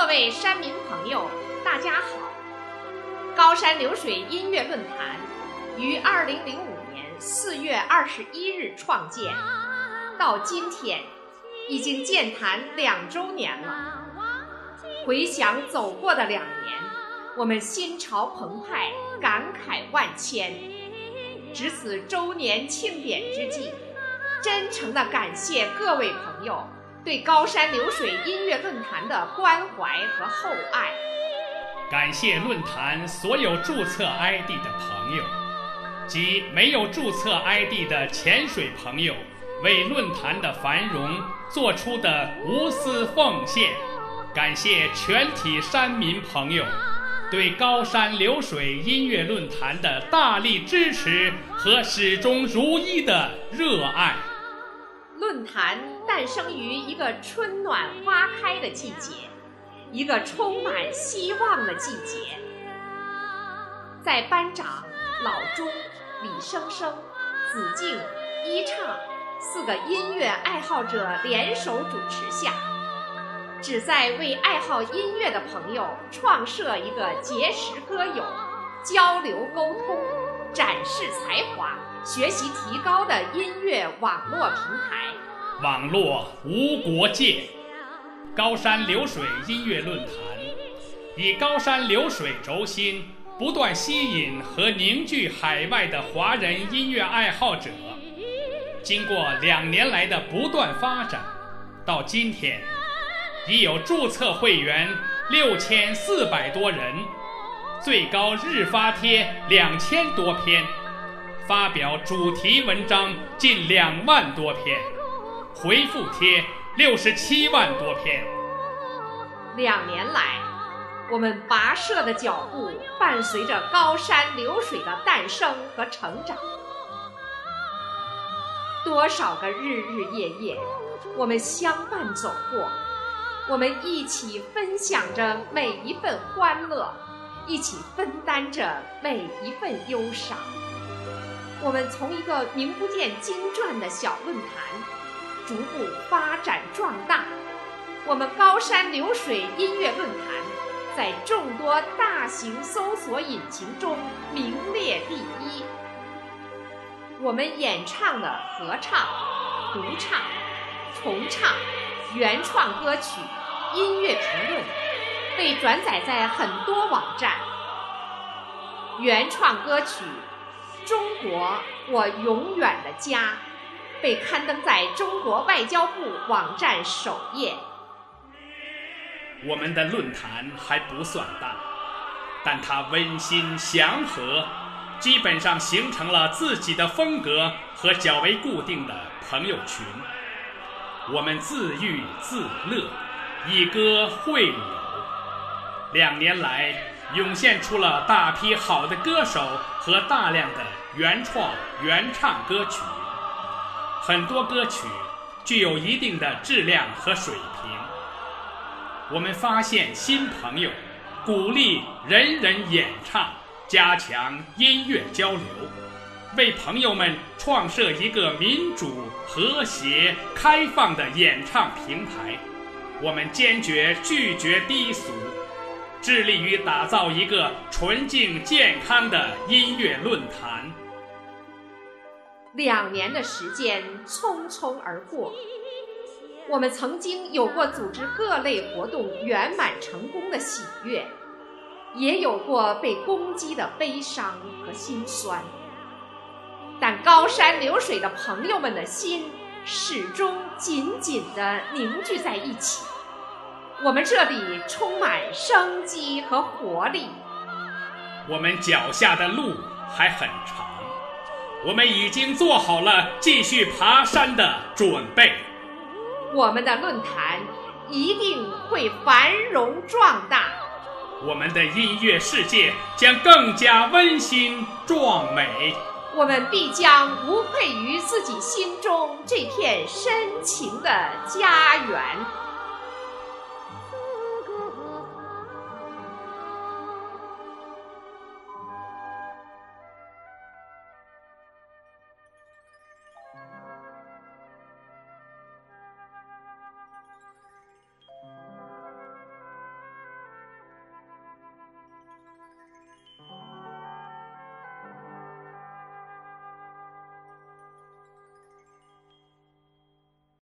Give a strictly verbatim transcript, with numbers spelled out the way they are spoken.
各位山民朋友，大家好！高山流水音乐论坛于二零零五年四月二十一日创建，到今天已经建坛两周年了。回想走过的两年，我们心潮澎湃，感慨万千。值此周年庆典之际，真诚地感谢各位朋友对高山流水音乐论坛的关怀和厚爱， 感谢论坛所有注册 I D 的朋友及没有注册 I D 的潜水朋友为论坛的繁荣做出的无私奉献，感谢全体山民朋友对高山流水音乐论坛的大力支持和始终如一的热爱。 论坛诞生于一个春暖花开的季节，一个充满希望的季节。在班长、老钟、李生生、子敬、一唱四个音乐爱好者联手主持下，旨在为爱好音乐的朋友创设一个结识歌友、交流沟通、展示才华、学习提高的音乐网络平台。 网络无国界，高山流水音乐论坛以高山流水轴心，不断吸引和凝聚海外的华人音乐爱好者。经过两年来的不断发展，到今天已有注册会员六千四百多人，最高日发帖两千多篇，发表主题文章近两万多篇，回复帖六十七万多篇。 两年来，我们跋涉的脚步伴随着高山流水的诞生和成长。多少个日日夜夜，我们相伴走过，我们一起分享着每一份欢乐，一起分担着每一份忧伤。我们从一个名不见经传的小论坛逐步发展壮大，我们高山流水音乐论坛在众多大型搜索引擎中名列第一。我们演唱的合唱、独唱、重唱、原创歌曲、音乐评论被转载在很多网站。原创歌曲《中国我永远的家》被刊登在中国外交部网站首页。 我们的论坛还不算大，但它温馨祥和，基本上形成了自己的风格和较为固定的朋友群。我们自娱自乐，以歌会友。两年来，涌现出了大批好的歌手和大量的原创原唱歌曲。很多歌曲具有一定的质量和水平。我们发现新朋友，鼓励人人演唱，加强音乐交流，为朋友们创设一个民主、和谐、开放的演唱平台。我们坚决拒绝低俗，致力于打造一个纯净健康的音乐论坛。 两年的时间匆匆而过，我们曾经有过组织各类活动圆满成功的喜悦，也有过被攻击的悲伤和心酸。但高山流水的朋友们的心始终紧紧地凝聚在一起。我们这里充满生机和活力。 我们脚下的路还很长，我们已经做好了继续爬山的准备。 我们的论坛一定会繁荣壮大， 我们的音乐世界将更加温馨壮美。 我们必将无愧于自己心中这片深情的家园。